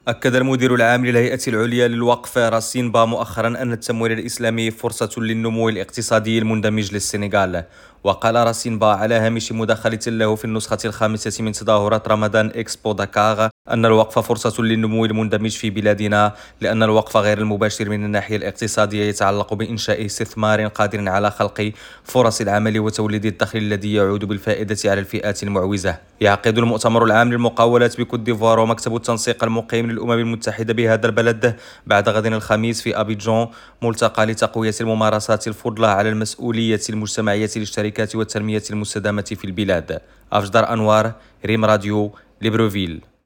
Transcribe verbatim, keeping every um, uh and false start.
أكد المدير العام للهيئة العليا للوقف راسين با مؤخرا أن التمويل الإسلامي فرصة للنمو الاقتصادي المندمج للسنغال. وقال راسين با على هامش مداخلة له في النسخة الخامسة من تظاهرات رمضان إكسبو داكار أن الوقف فرصة للنمو المندمج في بلادنا، لأن الوقف غير المباشر من الناحية الاقتصادية يتعلق بإنشاء استثمار قادر على خلق فرص العمل وتوليد الدخل الذي يعود بالفائدة على الفئات المعوزة. يعقد المؤتمر العام للمقاولات بكوت ديفوار ومكتب التنسيق المقيم للأمم المتحدة بهذا البلد بعد غد الخميس في أبيجان ملتقى لتقوية الممارسات الفضلى على المسؤولية المجتمعية للشركات والتنمية المستدامة في البلاد. أفجدر أنوار، ريم راديو، ليبروفيل.